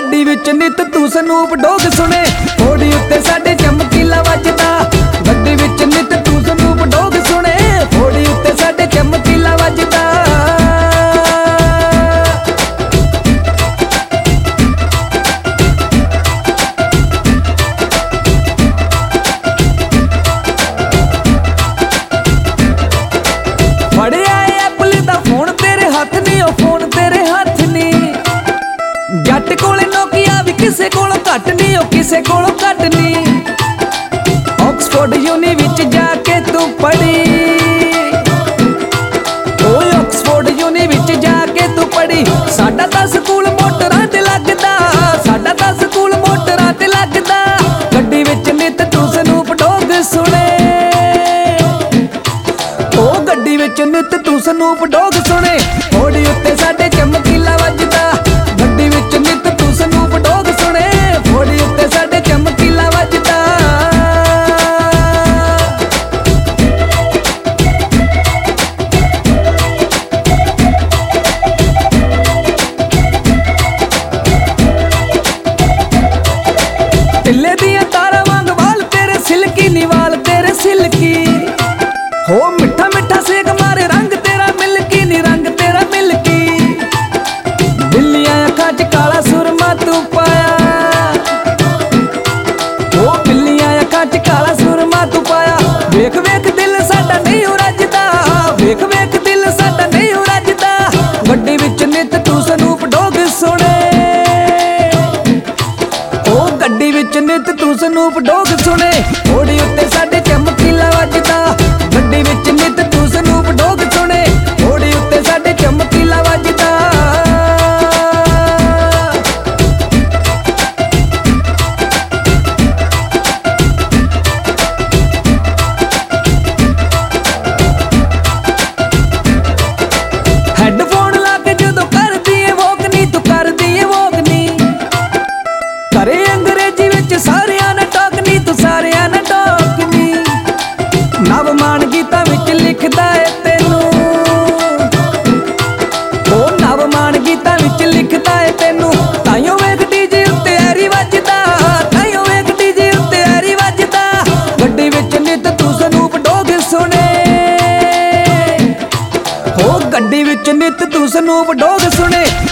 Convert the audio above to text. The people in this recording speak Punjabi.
ਗੱਡੀ ਵਿੱਚ ਨਿੱਤ ਤੂੰ ਸਨੂਪ ਡੋਗ ਸੁਣੇ। ਫੋੜੀ ਉੱਤੇ ਸਾਡੇ ਚਮਕੀਲਾ ਵੱਜਦਾ, ਗੱਡੀ ਵਿੱਚ ਨਿੱਤ ਤੂੰ ਸਨੂਪ ਡੋਗ ਸੁਣੇ। ਫੋੜੀ ਉੱਤੇ ਸਾਡੇ ਚਮਕੀਲਾ ਵੱਜਦਾ। ਫੜਿਆ ਐਪਲ ਦਾ ਫੋਨ ਤੇਰੇ ਹੱਥ ਨੀ, ਉਹ ਫੋਨ ਤੇਰੇ ਹੱਥ ਨੀ। ਜੱਟ ਕੋਲੇ ਨੋਕੀਆ ਵੀ ਕਿਸੇ ਕੋਲੋਂ ਘੱਟ ਨੀ, ਉਹ ਕਿਸੇ ਕੋਲੋਂ ਘੱਟ ਨੀ। ਆਕਸਫੋਰਡ ਯੂਨੀ ਵਿੱਚ ਜਾ ਕੇ ਤੂੰ ਪੜੀ, ਓਏ ਆਕਸਫੋਰਡ ਯੂਨੀ ਵਿੱਚ ਜਾ ਕੇ ਤੂੰ ਪੜੀ। ਸਾਡਾ ਤਾਂ ਸਕੂਲ ਮੋਟਰਾਂ ਤੇ ਲੱਗਦਾ, ਸਾਡਾ ਤਾਂ ਸਕੂਲ ਮੋਟਰਾਂ ਤੇ ਲੱਗਦਾ। ਗੱਡੀ ਵਿੱਚ ਨਿੱਤ ਤੂੰ ਸਨੂਪ ਡੋਗ ਸੁਣੇ। ਉਹ ਗੱਡੀ ਵਿੱਚ ਨਿੱਤ ਤੂੰ ਸਨੂਪ ਡੋਗ ਸੁਣੇ। ਫੋੜੀ ਉੱਤੇ ਸਾਡੇ ਚਮਕੀਲਾ ਵੱਜਦਾ, ਗੱਡੀ ਵਿੱਚ ਨਿੱਤ ਤੂੰ ਸਨੂਪ ਡੋਗ ਸੁਣੇ। ਫੋੜੀ ਉੱਤੇ ਸਾਡੇ ਚਮਕੀਲਾ ਵੱਜਦਾ। ਟਿੱਲੇ ਦੀਆਂ ਤਾਰਾਂ ਵਾਂਗ ਵਾਲ ਤੇਰੇ ਸਿਲਕੀ ਨੀ, ਵਾਲ ਤੇਰੇ ਸਿਲਕੀ। ਹੋ ਮਿੱਠਾ ਮਿੱਠਾ ਸੇਕ ਮਾਰੇ ਰੰਗ ਤੇਰਾ ਮਿਲਕੀ ਨੀ, ਰੰਗ ਤੇਰਾ ਮਿਲਕੀ। ਬਿੱਲੀਆਂ ਅੱਖਾਂ 'ਚ ਕਾਲਾ ਸੁਰਮਾ ਤੂੰ ਪਾਇਆ, ਉਹ ਬਿੱਲੀਆਂ ਅੱਖਾਂ 'ਚ ਕਾਲਾ ਸੁਰਮਾ ਤੂੰ ਪਾਇਆ। ਵੇਖ ਵੇਖ ਦਿਲ ਸਾਡਾ ਨਹੀਂ ਰੱਜਦਾ, ਵੇਖ ਵੇਖ ਦਿਲ ਸਾਡਾ ਨਹੀਂ ਰੱਜਦਾ। ਗੱਡੀ ਵਿੱਚ ਨਿੱਤ ਤੂੰ ਸਨੂਪ ਡੋਗ ਸੁਣੇ। ਉਹ ਗੱਡੀ ਵਿੱਚ ਨਿੱਤ ਤੂੰ ਸਨੂਪ ਡੋਗ ਸੁਣੇ। ਫੋੜੀ ਉੱਤੇ ਸਾਡੇ ਚਮਕੀਲਾ ਵੱਜਦਾ, ਗੱਡੀ ਵਿੱਚ ਨਿੱਤ ਤੂੰ ਸਨੂਪ ਡੋਗ ਸੁਣੇ। ਫੋੜੀ ਉੱਤੇ ਸਾਡੇ ਚਮਕੀਲਾ ਵੱਜਦਾ। ਹੈਡਫੋਨ ਲਾ ਕੇ ਜਦੋਂ ਕਰਦੀ ਏ ਵੋਕ ਨੀ, ਤੂੰ ਕਰਦੀ ਏ ਵੋਕ ਨੀ। ਕਰੇ ਅੰਗਰੇਜ਼ੀ ਵਿੱਚ ਸਾਰਿਆਂ ਨੇ ਟੋਕ ਨੀ, ਤੂੰ ਸਾਰਿਆਂ ਨੇ ਟੋਕ ਨੀ। ਨਵ ਮਾਨ ਗੀਤਾਂ ਵਿੱਚ ਲਿਖਦਾ ਏ ਤੈਨੂੰ, ਉਹ ਨਵ ਮਾਨ ਗੀਤਾਂ ਵਿੱਚ ਲਿਖਦਾ ਏ ਤੈਨੂੰ। ਤਾਈਓ ਵੇਖ ਡੀਜੇ ਉੱਤੇ ਐਰੀ ਵੱਜਦਾ, ਤਾਈਓ ਵੇਖ ਡੀਜੇ ਉੱਤੇ ਐਰੀ ਵੱਜਦਾ। ਗੱਡੀ ਵਿੱਚ ਨਿੱਤ ਤੂੰ ਸਨੂਪ ਡੋਗ ਸੁਣੇ। ਹੋ ਗੱਡੀ ਵਿੱਚ ਨਿੱਤ ਤੂੰ ਸਨੂਪ ਡੋਗ ਸੁਣੇ।